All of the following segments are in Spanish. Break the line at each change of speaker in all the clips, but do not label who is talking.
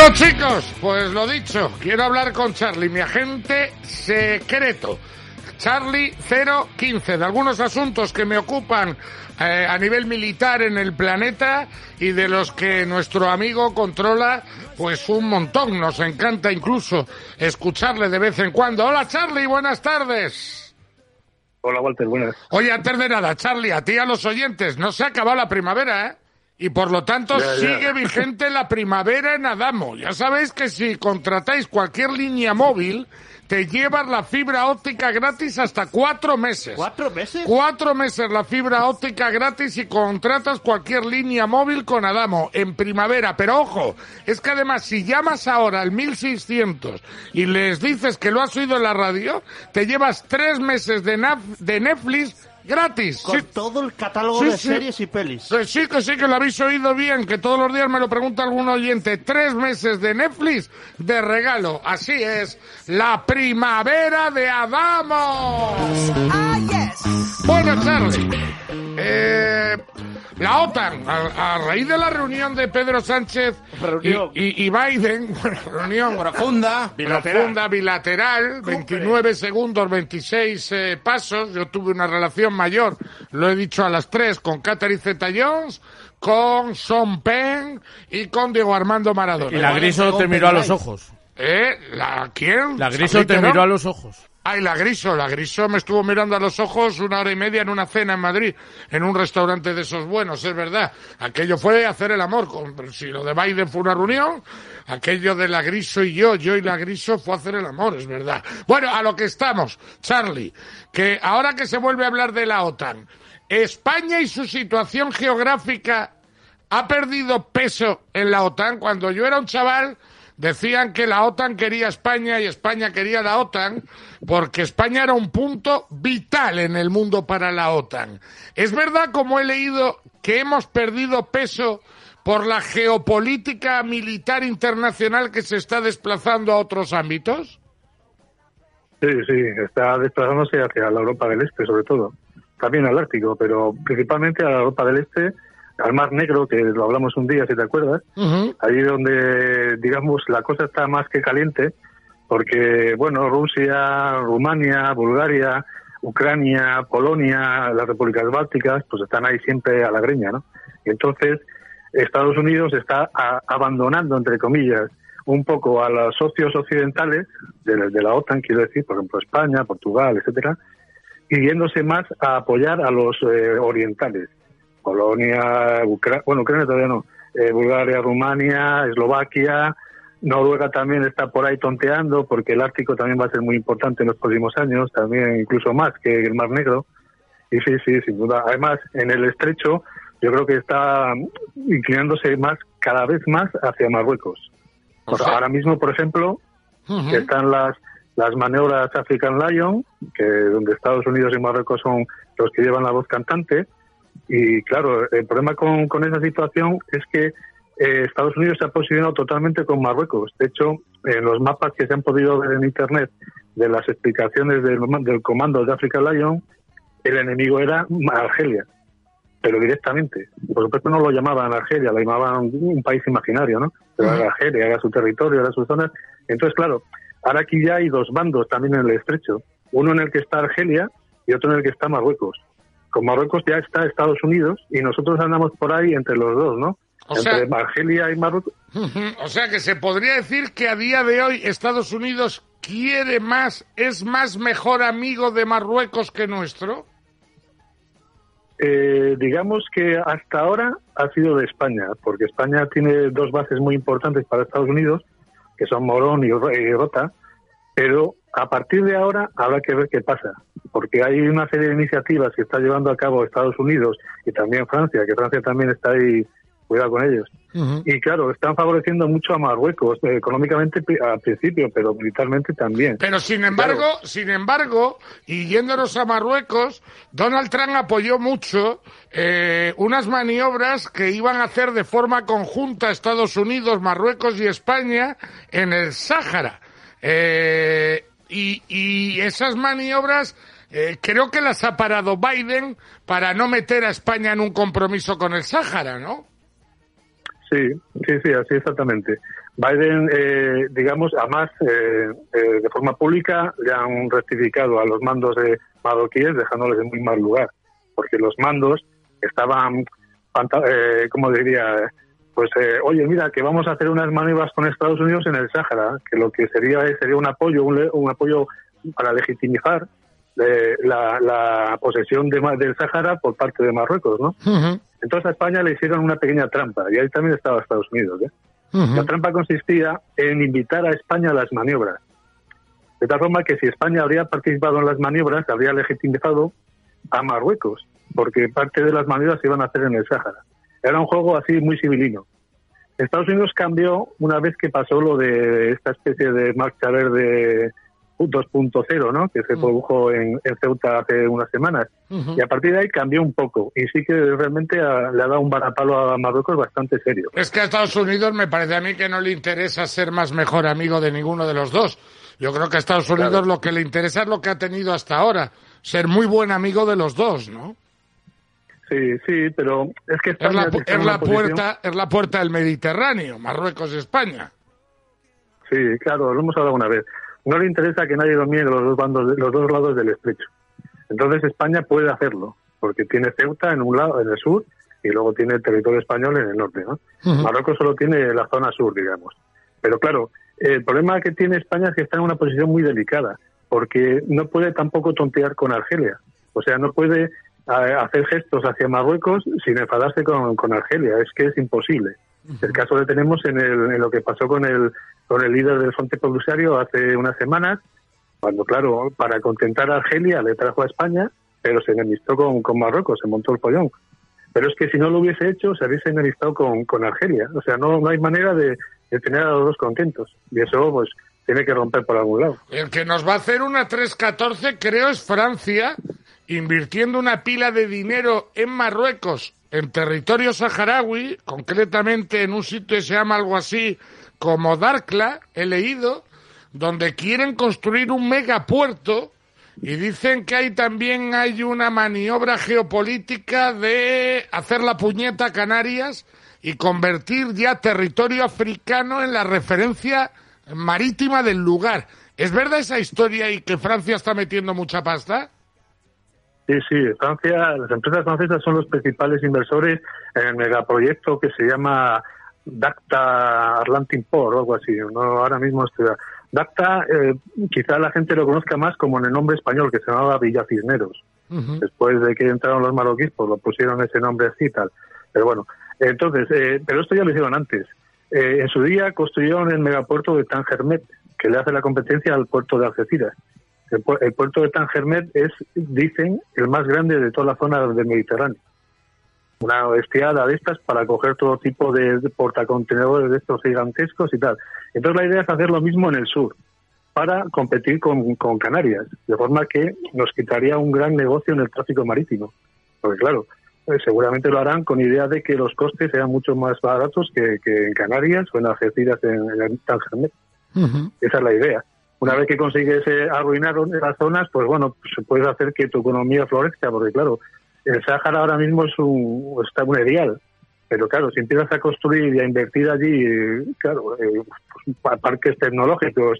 Bueno, chicos, pues lo dicho, quiero hablar con Charlie, mi agente secreto. Charlie 015, de algunos asuntos que me ocupan a nivel militar en el planeta y de los que nuestro amigo controla pues un montón. Nos encanta incluso escucharle de vez en cuando. Hola Charlie, buenas tardes.
Hola Walter, buenas.
Oye, antes de nada, Charlie, a ti y a los oyentes, no se ha acabado la primavera, ¿eh? Y por lo tanto sigue vigente la primavera en Adamo. Ya sabéis que si contratáis cualquier línea móvil, te llevas la fibra óptica gratis hasta 4 meses.
¿4 meses?
4 meses la fibra óptica gratis si contratas cualquier línea móvil con Adamo en primavera. Pero ojo, es que además si llamas ahora al 1600 y les dices que lo has oído en la radio, te llevas 3 meses de Netflix gratis.
Con todo el catálogo de series y pelis.
Sí, que lo habéis oído bien, que todos los días me lo pregunta algún oyente. 3 meses de Netflix de regalo. Así es, la primavera de Adamo. Bueno, Charlie, la OTAN, a raíz de la reunión de Pedro Sánchez y Biden, reunión profunda, bilateral, 29 segundos, 26 pasos. Yo tuve una relación mayor, lo he dicho a las 3, con Catherine Zeta-Jones, con Sean Penn y con Diego Armando Maradona.
Y la Griso te miró a los ojos.
¿Quién?
La Griso te miró a los ojos.
Ay, la Griso me estuvo mirando a los ojos 1 hora y media en una cena en Madrid, en un restaurante de esos buenos, es verdad. Aquello fue hacer el amor, si lo de Biden fue una reunión, aquello de la Griso y yo y la Griso fue hacer el amor, es verdad. Bueno, a lo que estamos, Charlie, que ahora que se vuelve a hablar de la OTAN, España y su situación geográfica ha perdido peso en la OTAN. Cuando yo era un chaval, decían que la OTAN quería a España y España quería la OTAN porque España era un punto vital en el mundo para la OTAN. ¿Es verdad, como he leído, que hemos perdido peso por la geopolítica militar internacional que se está desplazando a otros ámbitos?
Sí, está desplazándose hacia la Europa del Este, sobre todo. También al Ártico, pero principalmente a la Europa del Este, al Mar Negro, que lo hablamos un día, si te acuerdas. Allí donde, digamos, la cosa está más que caliente, porque, bueno, Rusia, Rumania, Bulgaria, Ucrania, Polonia, las repúblicas bálticas, pues están ahí siempre a la greña, ¿no? Y entonces Estados Unidos está abandonando, entre comillas, un poco a los socios occidentales de la OTAN, quiero decir, por ejemplo, España, Portugal, etcétera, y yéndose más a apoyar a los orientales. Polonia, Ucrania todavía no, Bulgaria, Rumania, Eslovaquia, Noruega también está por ahí tonteando, porque el Ártico también va a ser muy importante en los próximos años, también incluso más que el Mar Negro. Y sí, sin duda. Además, en el estrecho, yo creo que está inclinándose cada vez más hacia Marruecos. Ahora mismo, por ejemplo, están las maniobras African Lion, donde Estados Unidos y Marruecos son los que llevan la voz cantante. Y claro, el problema con esa situación es que Estados Unidos se ha posicionado totalmente con Marruecos. De hecho, en los mapas que se han podido ver en Internet de las explicaciones del comando de African Lion, el enemigo era Argelia, pero directamente. Por supuesto no lo llamaban Argelia, lo llamaban un país imaginario, ¿no? Pero era Argelia, era su territorio, era su zona. Entonces, claro, ahora aquí ya hay 2 bandos también en el estrecho. Uno en el que está Argelia y otro en el que está Marruecos. Con Marruecos ya está Estados Unidos y nosotros andamos por ahí entre los dos, ¿no? Entre Argelia y Marruecos.
O sea que se podría decir que a día de hoy Estados Unidos es más mejor amigo de Marruecos que nuestro.
Digamos que hasta ahora ha sido de España, porque España tiene 2 bases muy importantes para Estados Unidos, que son Morón y Rota, pero a partir de ahora habrá que ver qué pasa, porque hay una serie de iniciativas que está llevando a cabo Estados Unidos y también Francia, que Francia también está ahí, cuidado con ellos. Y claro, están favoreciendo mucho a Marruecos, económicamente al principio, pero militarmente también.
Pero sin embargo, y yéndonos a Marruecos, Donald Trump apoyó mucho unas maniobras que iban a hacer de forma conjunta Estados Unidos, Marruecos y España en el Sáhara. Y esas maniobras creo que las ha parado Biden para no meter a España en un compromiso con el Sáhara, ¿no?
Sí, así exactamente. Biden, digamos, además, de forma pública, le han rectificado a los mandos marroquíes, dejándoles en muy mal lugar, porque los mandos estaban, ¿cómo diría? Pues, oye, mira, que vamos a hacer unas maniobras con Estados Unidos en el Sáhara, que lo que sería un apoyo para legitimizar la posesión del Sáhara por parte de Marruecos, ¿no?
Uh-huh.
Entonces a España le hicieron una pequeña trampa, y ahí también estaba Estados Unidos, ¿eh?
Uh-huh.
La trampa consistía en invitar a España a las maniobras, de tal forma que si España habría participado en las maniobras, habría legitimizado a Marruecos, porque parte de las maniobras se iban a hacer en el Sáhara. Era un juego así muy civilino. Estados Unidos cambió una vez que pasó lo de esta especie de marcha verde 2.0, ¿no? Que se produjo en Ceuta hace unas semanas. Uh-huh. Y a partir de ahí cambió un poco. Y sí que realmente le ha dado un varapalo a Marruecos bastante serio.
Es que a Estados Unidos me parece a mí que no le interesa ser más mejor amigo de ninguno de los dos. Yo creo que a Estados Unidos lo que le interesa es lo que ha tenido hasta ahora. Ser muy buen amigo de los dos, ¿no?
Sí, pero es que España
es la puerta del Mediterráneo, Marruecos y España.
Sí, claro, lo hemos hablado una vez. No le interesa que nadie domine los dos lados del estrecho. Entonces España puede hacerlo, porque tiene Ceuta en un lado, en el sur, y luego tiene el territorio español en el norte, ¿no? Uh-huh. Marruecos solo tiene la zona sur, digamos. Pero claro, el problema que tiene España es que está en una posición muy delicada, porque no puede tampoco tontear con Argelia. O sea, no puede hacer gestos hacia Marruecos sin enfadarse con Argelia. Es que es imposible. Uh-huh. El caso que tenemos en lo que pasó con el líder del Frente Polisario hace unas semanas, cuando, claro, para contentar a Argelia le trajo a España, pero se enemistó con Marruecos, se montó el pollón. Pero es que si no lo hubiese hecho, se hubiese enemistado con Argelia. O sea, no hay manera de tener a los dos contentos. Y eso, pues, tiene que romper por algún lado.
El que nos va a hacer una 3-14, creo, es Francia, invirtiendo una pila de dinero en Marruecos, en territorio saharaui, concretamente en un sitio que se llama algo así como Darkla, he leído, donde quieren construir un megapuerto, y dicen que ahí también hay una maniobra geopolítica de hacer la puñeta a Canarias y convertir ya territorio africano en la referencia marítima del lugar. ¿Es verdad esa historia y que Francia está metiendo mucha pasta?
Sí, Francia, las empresas francesas son los principales inversores en el megaproyecto que se llama Dacta Atlantic Port o algo así. No, ahora mismo Dacta, quizá la gente lo conozca más como en el nombre español, que se llamaba Villa Cisneros. Uh-huh. Después de que entraron los marroquíes, pues lo pusieron ese nombre así y tal. Pero bueno, entonces, pero esto ya lo hicieron antes. En su día construyeron el megapuerto de Tangermet, que le hace la competencia al puerto de Algeciras. El puerto de Tangermet es, dicen, el más grande de toda la zona del Mediterráneo. Una bestiada de estas para coger todo tipo de portacontenedores de estos gigantescos y tal. Entonces la idea es hacer lo mismo en el sur, para competir con Canarias, de forma que nos quitaría un gran negocio en el tráfico marítimo. Porque claro, seguramente lo harán con idea de que los costes sean mucho más baratos que en Canarias o en Algeciras en Tangermet. Uh-huh. Esa es la idea. Una vez que consigues arruinar las zonas, pues bueno, pues puedes hacer que tu economía florezca, porque claro, el Sáhara ahora mismo está un erial, pero claro, si empiezas a construir y a invertir allí, claro, pues, parques tecnológicos,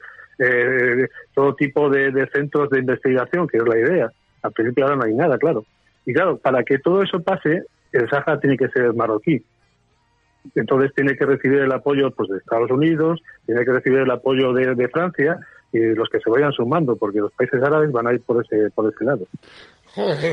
todo tipo de centros de investigación, que es la idea. Al principio ahora no hay nada, claro. Y claro, para que todo eso pase, el Sáhara tiene que ser marroquí. Entonces tiene que recibir el apoyo, pues, de Estados Unidos, tiene que recibir el apoyo de Francia y los que se vayan sumando, porque los países árabes van a ir por ese lado.
Joder,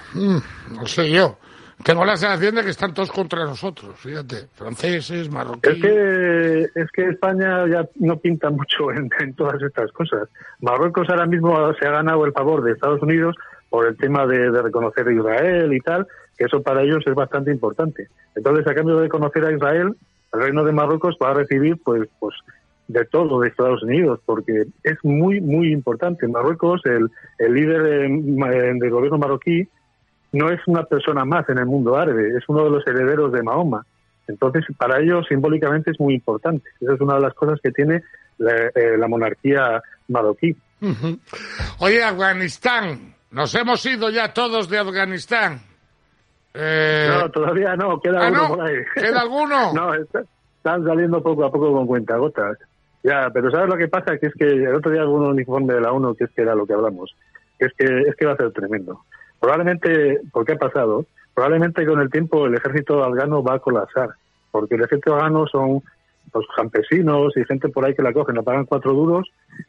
no sé yo. Tengo la sensación de que están todos contra nosotros, fíjate, franceses, marroquíes.
Es que España ya no pinta mucho en todas estas cosas. Marruecos ahora mismo se ha ganado el favor de Estados Unidos por el tema de reconocer a Israel y tal, que eso para ellos es bastante importante. Entonces, a cambio de conocer a Israel, el Reino de Marruecos va a recibir pues de todo de Estados Unidos, porque es muy, muy importante. Marruecos, el líder del gobierno marroquí, no es una persona más en el mundo árabe, es uno de los herederos de Mahoma. Entonces, para ellos, simbólicamente, es muy importante. Esa es una de las cosas que tiene la monarquía marroquí.
Uh-huh. Oye, Afganistán, nos hemos ido ya todos de Afganistán.
No, todavía no, queda uno por ahí.
¿Queda alguno?
No, están saliendo poco a poco con cuentagotas. Ya, pero ¿sabes lo que pasa? Que es que el otro día hubo un informe de la ONU, que es que era lo que hablamos, es que va a ser tremendo. Probablemente, ¿por qué ha pasado? Probablemente con el tiempo el ejército afgano va a colapsar, porque el ejército afgano son los campesinos y gente por ahí que la cogen, la pagan 4 duros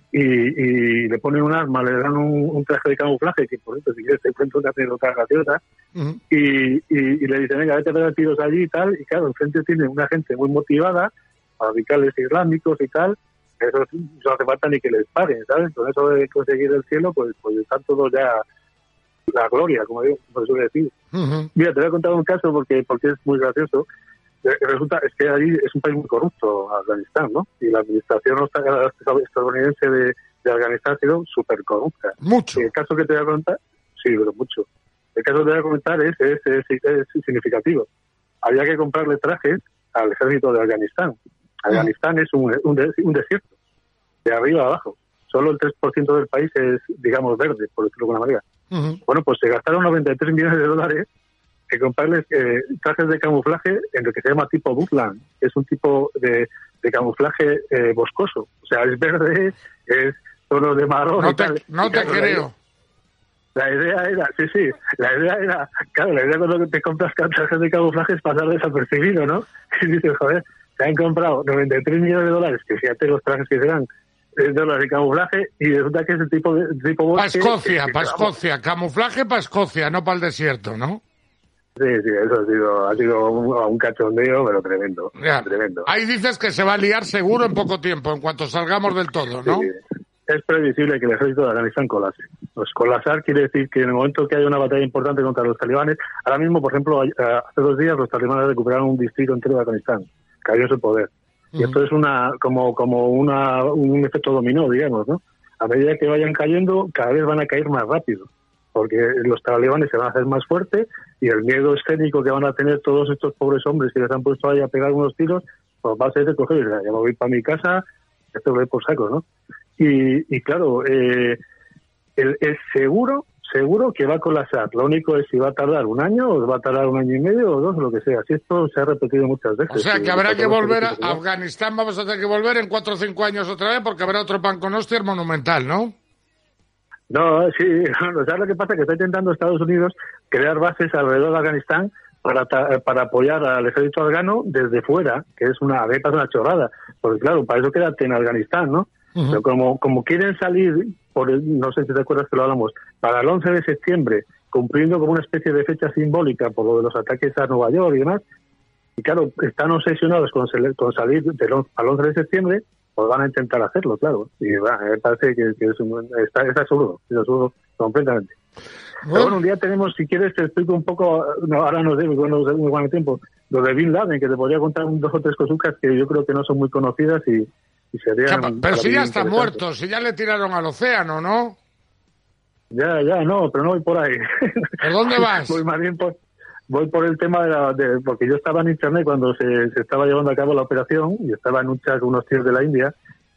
y le ponen un arma, le dan un traje de camuflaje, que por ejemplo, si quieres te cuento una anécdota graciosa, y le dicen, venga, vete a pegar tiros allí y tal, y claro, enfrente tiene una gente muy motivada, radicales islámicos y tal, eso no hace falta ni que les paguen, ¿sabes? Con eso de conseguir el cielo, pues están todos ya la gloria, como digo, por suele decir. Mira, te voy a contar un caso porque es muy gracioso. Resulta es que allí es un país muy corrupto, Afganistán, ¿no? Y la administración estadounidense de Afganistán ha sido súper corrupta.
Mucho.
Y el caso que te voy a contar, sí, pero mucho. El caso que te voy a comentar es significativo. Había que comprarle trajes al ejército de Afganistán. Afganistán es un desierto, de arriba a abajo. Solo el 3% del país es, digamos, verde, por decirlo de alguna manera. Bueno, pues se gastaron 93 millones de dólares en comprarles trajes de camuflaje en lo que se llama tipo Bushland. Es un tipo de camuflaje boscoso. O sea, es verde, es tonos de marrón y tal.
No te creo.
La idea era, claro, la idea cuando te compras trajes de camuflaje es pasar desapercibido, ¿no? Y dices, joder, se han comprado 93 millones de dólares, que fíjate los trajes que serán, dólares de camuflaje, y resulta que es el tipo bosque...
Para Escocia, camuflaje para Escocia, no para el desierto, ¿no?
Sí, eso ha sido un cachondeo, pero tremendo, tremendo.
Ahí dices que se va a liar seguro en poco tiempo, en cuanto salgamos del todo, ¿no?
Sí. Es previsible que el ejército de Afganistán colapse. Pues colapsar quiere decir que en el momento que haya una batalla importante contra los talibanes, ahora mismo, por ejemplo, hace 2 días los talibanes recuperaron un distrito entero de Afganistán, cayó en su poder. Y esto es un efecto dominó, digamos, ¿no? A medida que vayan cayendo, cada vez van a caer más rápido, porque los talibanes se van a hacer más fuertes y el miedo escénico que van a tener todos estos pobres hombres que les han puesto ahí a pegar unos tiros, pues va a ser de coger, ya me voy para mi casa, esto lo voy por saco, ¿no? Y claro, es seguro que va a colapsar. Lo único es si va a tardar 1 año o va a tardar 1 año y medio o 2 o lo que sea. Si esto se ha repetido muchas veces.
O sea que habrá que volver a Afganistán, vamos a tener que volver en 4 o 5 años otra vez porque habrá otro pan con hostia monumental, ¿no?
No, sí, ¿sabes lo que pasa? Que está intentando Estados Unidos crear bases alrededor de Afganistán para apoyar al ejército afgano desde fuera, que es una chorrada. Porque claro, para eso quédate en Afganistán, ¿no? Pero como quieren salir, no sé si te acuerdas que lo hablamos, para el 11 de septiembre, cumpliendo como una especie de fecha simbólica por lo de los ataques a Nueva York y demás, y claro, están obsesionados con salir al 11 de septiembre, pues van a intentar hacerlo, claro. Y me parece que es absurdo completamente. Pero bueno, un día tenemos, si quieres te explico un poco, ahora no sé, muy buen tiempo, lo de Bin Laden, que te podría contar 2 o 3 cosucas que yo creo que no son muy conocidas y serían...
Pero si ya está muerto, si ya le tiraron al océano, ¿no?
Ya, no, pero no voy por ahí.
¿Por dónde vas?
Voy más bien voy por el tema porque yo estaba en internet cuando se estaba llevando a cabo la operación y estaba en un chat con unos tíos de la India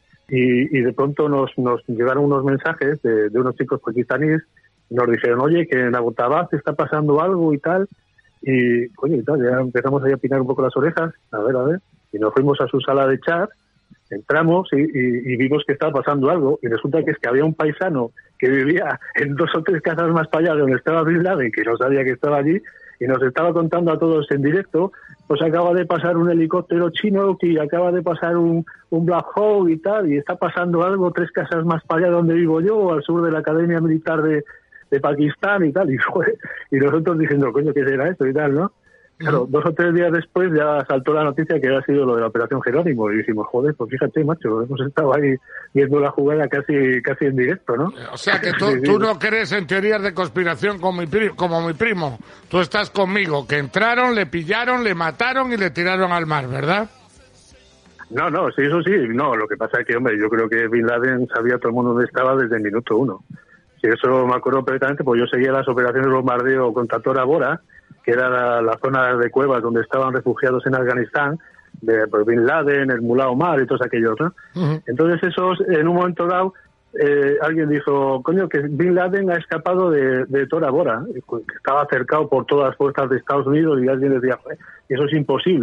y de pronto nos llegaron unos mensajes de unos chicos pakistaníes y nos dijeron, oye, que en Abbottabad está pasando algo y tal, y coño, y tal, ya empezamos ahí a pinar un poco las orejas, a ver, y nos fuimos a su sala de chat, entramos y vimos que estaba pasando algo, y resulta que es que había un paisano que vivía en 2 o 3 casas más para allá de donde estaba Bin Laden, que no sabía que estaba allí, y nos estaba contando a todos en directo, pues acaba de pasar un helicóptero chino, que acaba de pasar un Black Hawk y tal, y está pasando algo 3 casas más para allá donde vivo yo, al sur de la Academia Militar de Pakistán y tal, y nosotros diciendo, coño, ¿qué será esto y tal, no? Claro, 2 o 3 días después ya saltó la noticia que había sido lo de la Operación Jerónimo y dijimos, joder, pues fíjate, macho, hemos estado ahí viendo la jugada casi en directo, ¿no?
O sea que tú no crees en teorías de conspiración como mi primo. Tú estás conmigo, que entraron, le pillaron, le mataron y le tiraron al mar, ¿verdad?
No, sí, eso sí, no, lo que pasa es que, hombre, yo creo que Bin Laden sabía todo el mundo dónde estaba desde el minuto 1. Sí, eso me acuerdo perfectamente, pues yo seguía las operaciones de bombardeo contra Tora Bora, que era la zona de cuevas donde estaban refugiados en Afganistán, de Bin Laden, el Mullah Omar y todos aquellos, ¿no? Entonces esos, en un momento dado, alguien dijo, coño, que Bin Laden ha escapado de Tora Bora, que estaba cercado por todas las fuerzas de Estados Unidos, y alguien decía, eso es imposible.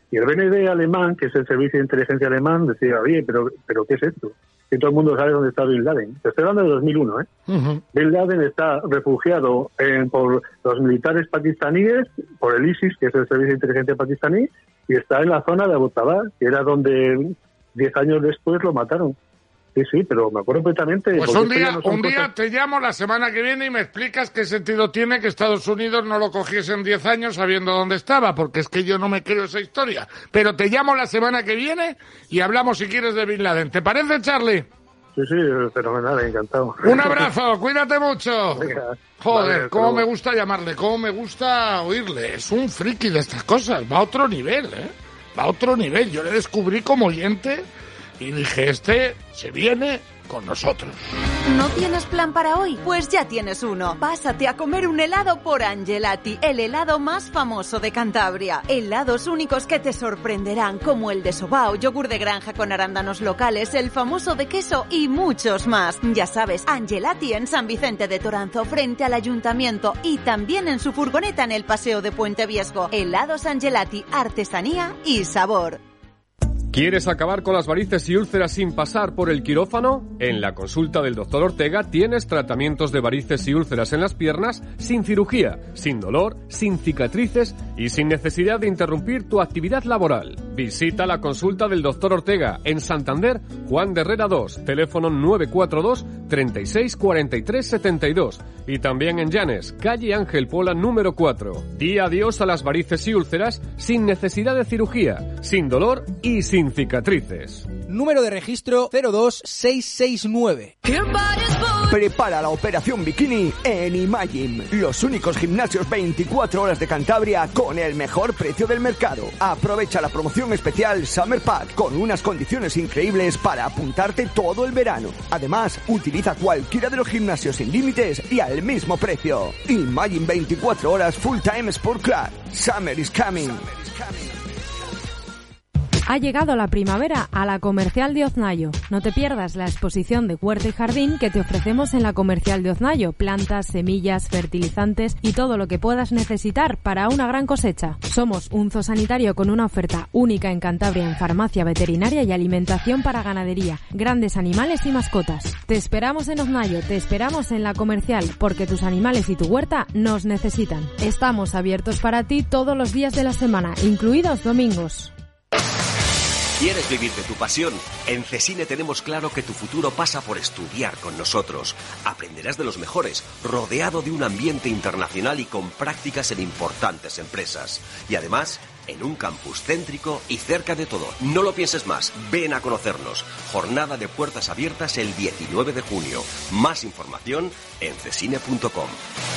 Y el BND alemán, que es el servicio de inteligencia alemán, decía, oye, pero ¿qué es esto? Que todo el mundo sabe dónde está Bin Laden. Te estoy hablando de 2001, ¿eh? Uh-huh. Bin Laden está refugiado por los militares pakistaníes, por el ISIS, que es el servicio de inteligencia pakistaní, y está en la zona de Abbottabad, que era donde 10 años después lo mataron. Sí, pero me acuerdo perfectamente.
Pues un día te llamo la semana que viene y me explicas qué sentido tiene que Estados Unidos no lo cogiese en 10 años sabiendo dónde estaba, porque es que yo no me creo esa historia. Pero te llamo la semana que viene y hablamos, si quieres, de Bin Laden. ¿Te parece, Charlie?
Sí, fenomenal, encantado.
Un abrazo, cuídate mucho.
Venga,
joder,
vale,
cómo me gusta llamarle, cómo me gusta oírle. Es un friki de estas cosas, va a otro nivel, ¿eh? Va a otro nivel. Yo le descubrí como oyente y dije, se viene con nosotros.
¿No tienes plan para hoy? Pues ya tienes uno. Pásate a comer un helado por Angelati, el helado más famoso de Cantabria. Helados únicos que te sorprenderán, como el de sobao, yogur de granja con arándanos locales, el famoso de queso y muchos más. Ya sabes, Angelati en San Vicente de Toranzo, frente al ayuntamiento, y también en su furgoneta en el Paseo de Puente Viesgo. Helados Angelati, artesanía y sabor.
¿Quieres acabar con las varices y úlceras sin pasar por el quirófano? En la consulta del Dr. Ortega tienes tratamientos de varices y úlceras en las piernas sin cirugía, sin dolor, sin cicatrices y sin necesidad de interrumpir tu actividad laboral. Visita la consulta del Dr. Ortega en Santander, Juan de Herrera 2, teléfono 942 36 43 72, y también en Llanes, calle Ángel Pola número 4. Di adiós a las varices y úlceras sin necesidad de cirugía, sin dolor y sin cicatrices.
Número de registro 02669.
Prepara la operación bikini en Imagine, los únicos gimnasios 24 horas de Cantabria con el mejor precio del mercado. Aprovecha la promoción especial Summer Pack con unas condiciones increíbles para apuntarte todo el verano. Además, utiliza cualquiera de los gimnasios sin límites y al mismo precio. Imagine 24 horas Full Time Sport Club. Summer is coming.
Ha llegado la primavera a la Comercial de Oznayo. No te pierdas la exposición de huerta y jardín que te ofrecemos en la Comercial de Oznayo. Plantas, semillas, fertilizantes y todo lo que puedas necesitar para una gran cosecha. Somos un zoosanitario con una oferta única en Cantabria en farmacia veterinaria y alimentación para ganadería, grandes animales y mascotas. Te esperamos en Oznayo, te esperamos en la Comercial, porque tus animales y tu huerta nos necesitan. Estamos abiertos para ti todos los días de la semana, incluidos domingos.
¿Quieres vivir de tu pasión? En Cesine tenemos claro que tu futuro pasa por estudiar con nosotros. Aprenderás de los mejores, rodeado de un ambiente internacional y con prácticas en importantes empresas. Y además, en un campus céntrico y cerca de todo. No lo pienses más, ven a conocernos. Jornada de puertas abiertas el 19 de junio. Más información en cesine.com.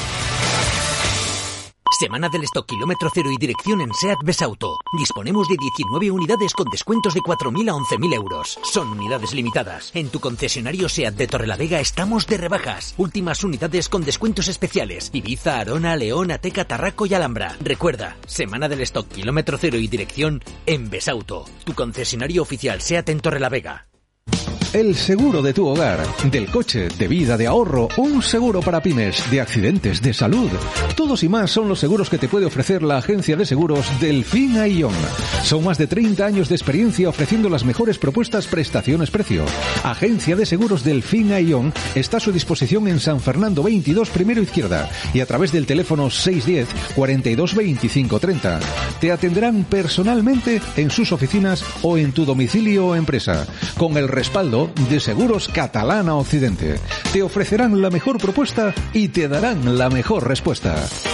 Semana del stock kilómetro cero y dirección en SEAT Besauto. Disponemos de 19 unidades con descuentos de 4.000 a 11.000 euros. Son unidades limitadas. En tu concesionario SEAT de Torrelavega estamos de rebajas. Últimas unidades con descuentos especiales. Ibiza, Arona, León, Ateca, Tarraco y Alhambra. Recuerda, semana del stock kilómetro cero y dirección en Besauto. Tu concesionario oficial SEAT en Torrelavega.
El seguro de tu hogar, del coche, de vida, de ahorro, un seguro para pymes, de accidentes, de salud. Todos y más son los seguros que te puede ofrecer la agencia de seguros Delfín Ayllón. Son más de 30 años de experiencia ofreciendo las mejores propuestas prestaciones-precio. Agencia de seguros Delfín Ayllón está a su disposición en San Fernando 22, primero izquierda, y a través del teléfono 610 42 25 30. Te atenderán personalmente en sus oficinas o en tu domicilio o empresa, con el respaldo de Seguros Catalana Occidente. Te ofrecerán la mejor propuesta y te darán la mejor respuesta.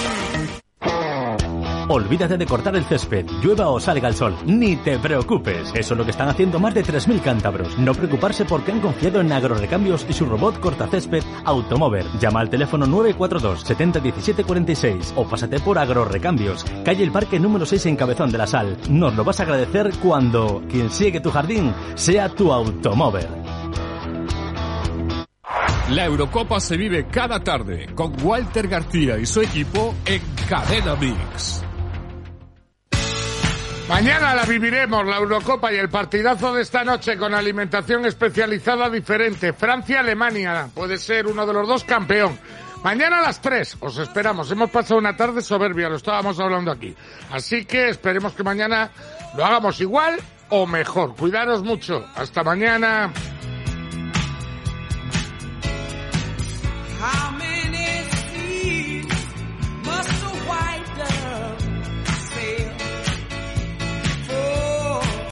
Olvídate de cortar el césped, llueva o salga el sol. Ni te preocupes. Eso es lo que están haciendo más de 3.000 cántabros. No preocuparse porque han confiado en Agrorecambios y su robot cortacésped Automover. Llama al teléfono 942 70 17 46 o pásate por Agrorecambios, calle El Parque número 6 en Cabezón de la Sal. Nos lo vas a agradecer cuando quien sigue tu jardín sea tu Automover.
La Eurocopa se vive cada tarde con Walter García y su equipo en Cadena Mix.
Mañana la viviremos, la Eurocopa y el partidazo de esta noche con alimentación especializada diferente. Francia-Alemania, puede ser uno de los dos campeón. Mañana a las 3, os esperamos. Hemos pasado una tarde soberbia, lo estábamos hablando aquí. Así que esperemos que mañana lo hagamos igual o mejor. Cuidaros mucho. Hasta mañana.